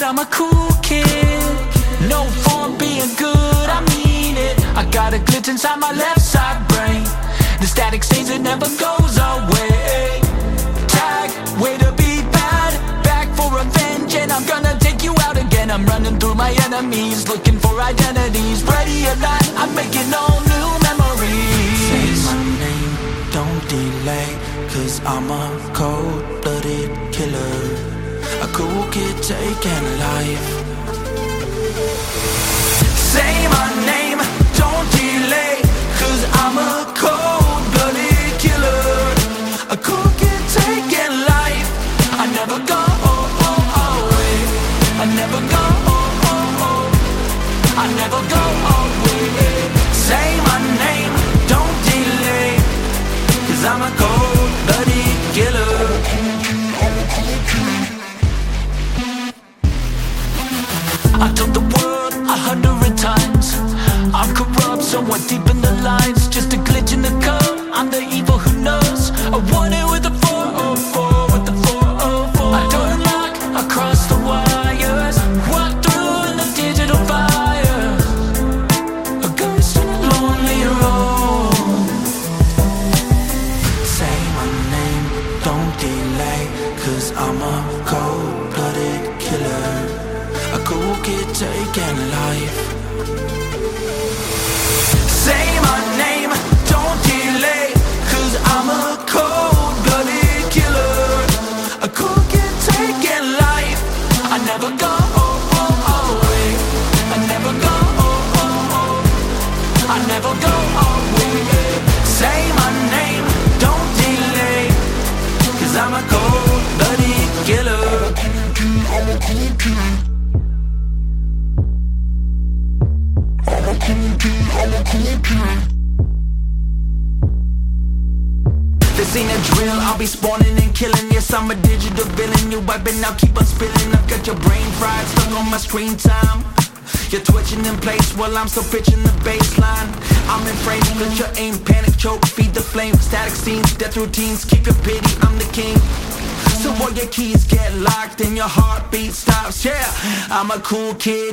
I'm a cool kid. No form being good, I mean it. I got a glitch inside my left side brain. The static stays, it never goes away. Tag, way to be bad. Back for revenge and I'm gonna take you out again. I'm running through my enemies, looking for identities. Ready or not, I'm making all new memories. Say my name, don't delay, 'cause I'm a cold-blooded killer. A cool kid taking life. Say my name, don't delay, 'cause I'm a cold-blooded killer. A cool kid taking life. I never go away. I never go I never go away. Say my name, don't delay, 'cause I'm a cold-blooded killer. I told the world 100 times I'm corrupt, somewhat deep in the lines. Just a glitch in the code, I'm the evil who knows. I want it with the 404, with the 404. I don't knock across the wires, walk through in the digital fire. A ghost in a lonely road. Say my name, don't delay, 'cause I'm a cold-blooded killer. A cool kid taking life. Say my name, don't delay, 'cause I'm a cold-blooded killer. A cool kid taking life. I never go away. I never go I never go away. Say my name, don't delay, 'cause I'm a cold-blooded killer. I'm a cool kid. This ain't a drill, I'll be spawning and killing. Yes, I'm a digital villain. You wiping out, keep on spilling. I've got your brain fried, stuck on my screen time. You're twitching in place while I'm still pitching the baseline. I'm in frame, let your aim, panic, choke, feed the flame. Static scenes, death routines, keep your pity, I'm the king. So all your keys get locked and your heartbeat stops. Yeah, I'm a cool kid.